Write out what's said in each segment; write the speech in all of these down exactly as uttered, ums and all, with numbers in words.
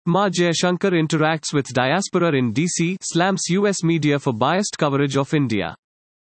Ma Jaishankar interacts with diaspora in D C, slams U S media for biased coverage of India.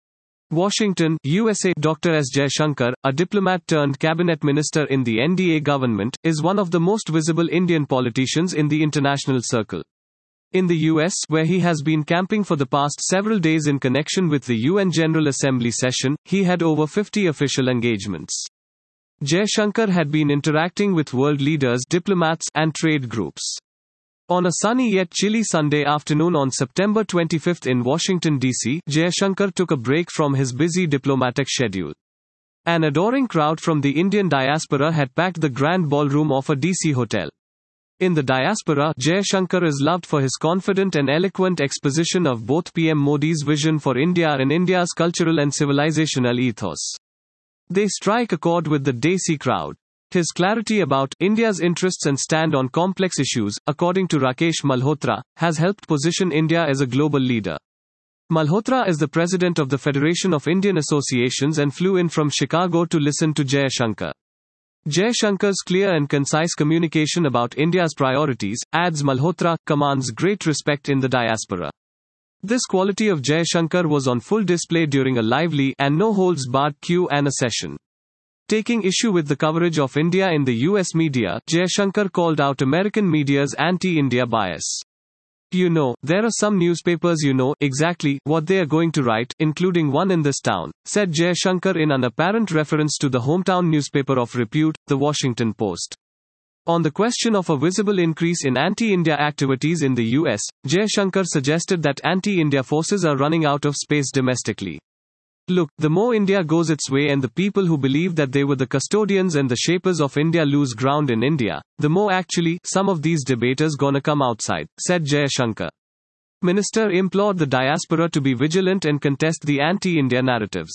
Washington, U S A. Doctor S. Jaishankar, a diplomat turned cabinet minister in the N D A government, is one of the most visible Indian politicians in the international circle. In the U S, where he has been camping for the past several days in connection with the U N General Assembly session, he had over fifty official engagements. Jaishankar had been interacting with world leaders, diplomats, and trade groups. On a sunny yet chilly Sunday afternoon on September twenty-fifth in Washington, D C, Jaishankar took a break from his busy diplomatic schedule. An adoring crowd from the Indian diaspora had packed the grand ballroom of a D C hotel. In the diaspora, Jaishankar is loved for his confident and eloquent exposition of both P M Modi's vision for India and India's cultural and civilizational ethos. They strike a chord with the Desi crowd. His clarity about India's interests and stand on complex issues, according to Rakesh Malhotra, has helped position India as a global leader. Malhotra is the president of the Federation of Indian Associations and flew in from Chicago to listen to Jaishankar. Jaishankar's clear and concise communication about India's priorities, adds Malhotra, commands great respect in the diaspora. This quality of Jaishankar was on full display during a lively and no-holds-barred Q and A session. Taking issue with the coverage of India in the U S media, Jaishankar called out American media's anti-India bias. You know, there are some newspapers you know exactly what they are going to write, including one in this town, said Jaishankar in an apparent reference to the hometown newspaper of repute, The Washington Post. On the question of a visible increase in anti-India activities in the U S, Jaishankar suggested that anti-India forces are running out of space domestically. Look, the more India goes its way and the people who believe that they were the custodians and the shapers of India lose ground in India, the more actually, some of these debaters gonna come outside, said Jaishankar. Minister implored the diaspora to be vigilant and contest the anti-India narratives.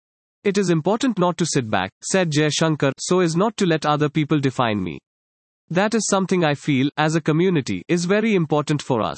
It is important not to sit back, said Jaishankar, so as not to let other people define me. That is something I feel, as a community, is very important for us.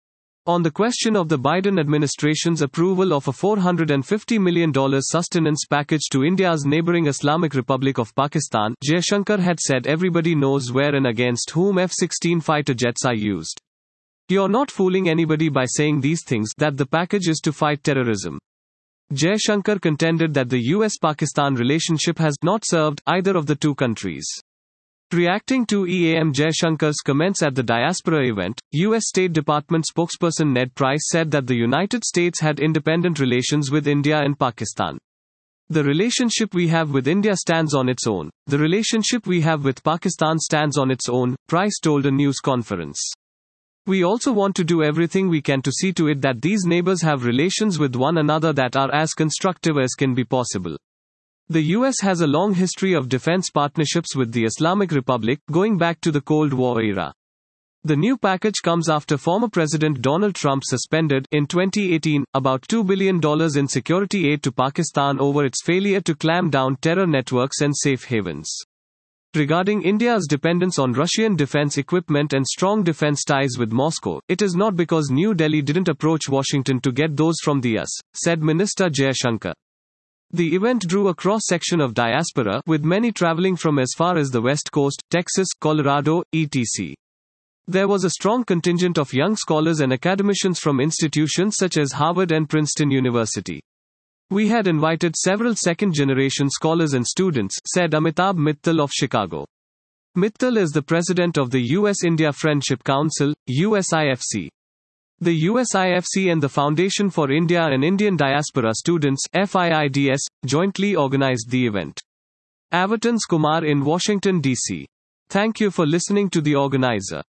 On the question of the Biden administration's approval of a four hundred fifty million dollars sustenance package to India's neighboring Islamic Republic of Pakistan, Jaishankar had said everybody knows where and against whom F sixteen fighter jets are used. You're not fooling anybody by saying these things, that the package is to fight terrorism. Jaishankar contended that the U S Pakistan relationship has not served either of the two countries. Reacting to E A M Jaishankar's comments at the diaspora event, U S State Department spokesperson Ned Price said that the United States had independent relations with India and Pakistan. The relationship we have with India stands on its own. The relationship we have with Pakistan stands on its own, Price told a news conference. We also want to do everything we can to see to it that these neighbors have relations with one another that are as constructive as can be possible. The U S has a long history of defense partnerships with the Islamic Republic, going back to the Cold War era. The new package comes after former President Donald Trump suspended, in twenty eighteen, about two billion dollars in security aid to Pakistan over its failure to clamp down terror networks and safe havens. Regarding India's dependence on Russian defense equipment and strong defense ties with Moscow, it is not because New Delhi didn't approach Washington to get those from the U S, said Minister Jaishankar. The event drew a cross-section of diaspora, with many traveling from as far as the West Coast, Texas, Colorado, et cetera. There was a strong contingent of young scholars and academicians from institutions such as Harvard and Princeton University. We had invited several second-generation scholars and students, said Amitabh Mittal of Chicago. Mittal is the president of the U S-India Friendship Council, U S I F C. The U S I F C and the Foundation for India and Indian Diaspora Students, F I I D S, jointly organized the event. Avatans Kumar in Washington, D C. Thank you for listening to the organizer.